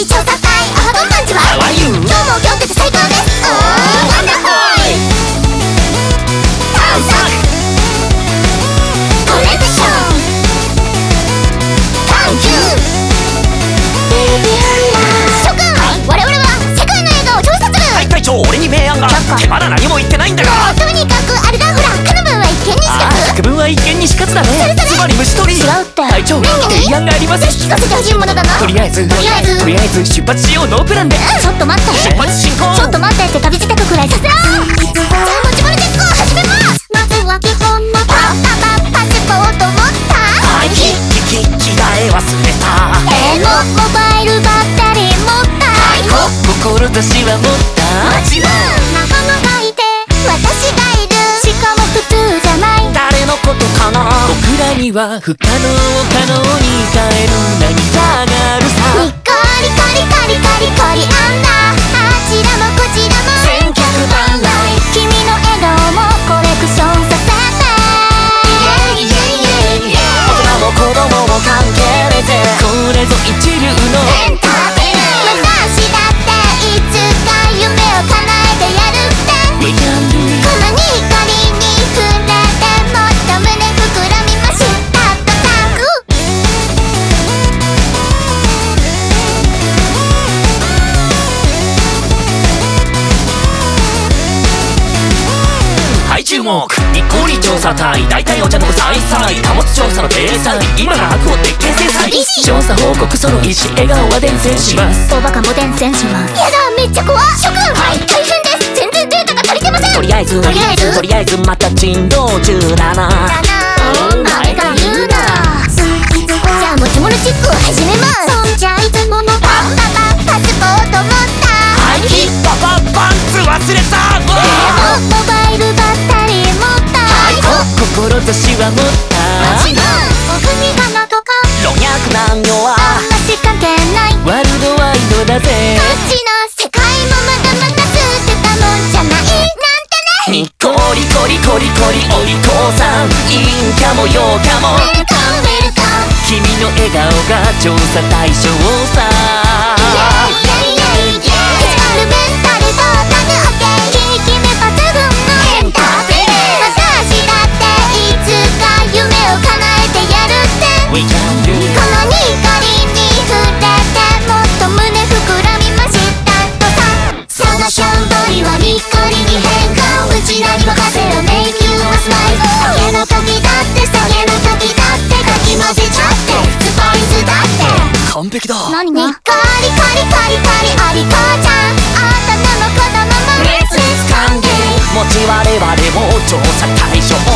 調査隊アハこんばんちは。今日も今日ってて最高です。おーワンダホイ探索これでしょ探求諸君、我々は世界の映画を調査する。 はい隊長、俺に明暗が。ってまだ何も言ってないんだが。 とにかくあれだ、ほらカナブンは一見にしかず。 作文は一見にしかずだね。つまり虫取り。 違うって。 隊長、提案があります。 聞かせてほしいものだな。 とりあえず出発しよう。ノープランで。 ちょっと待って、 出発進行。 ちょっと待ってって旅支度くらいさせろ。じゃあ持ち物チェックを始めます。まずは基本のパスポート持った。 はい、着替え忘れた。 モバイルバッテリー持った。 志は持った。 もちろん仲間がいて私がいる。しかも普通じゃない。 誰のことかな。僕らには不可能を可能に変える何かがあるさ。 にっこりコリコリコリコリあんだ。あちらもこちらも千客万来。 君の笑顔もコレクションさせて。 大人も子供も関係ねえぜ。これぞ一流のエンターテイナー。私だっていつか夢を叶えてやるって。 We can do it。 このにっこりに触れてもっと胸膨らみましたとさ。 はい注目。日光里調査隊大体お茶の子再々。貨物調査の体裁今の白を鉄拳制裁。調査報告その意思笑顔は伝染します。 おバカも伝染します。やだめっちゃ怖い。諸君、はい大変です。全然データが足りてません。 とりあえずまた珍道中だな。 お前が言うな。じゃあ持ち物チェックを始めます。そんじゃいつものパスポート持った。 はい、パンツ忘れた。 モバイルバッテリー持った。 志は持った。 もちろんお国花とか老若男女はあんまし関係ない。 ワールドワイドだぜ。 こっちの世界もまだまだ捨てたもんじゃないなんてね。 にっこりコリコリコリお利口さん。陰キャも陽キャもウェルカムウェルカム。 君の笑顔が調査対象さ。 フィジカルメンタルトータルオッケー。ひいき目抜群のエンターテイナー。私だっていつか夢を叶えてやるって。 We can do it。 このにっこりに触れてもっと胸膨らみましたとさ。そのしょんぼりはにっこりに変換。うちらに任せる Make you a smile。 上げの時だって下げの時だってかき混ぜちゃってスパイスだって完璧だ。 何がにっこりコリコリコリお利口ちゃん。大人も子供も熱烈歓迎。もち我々も調査対象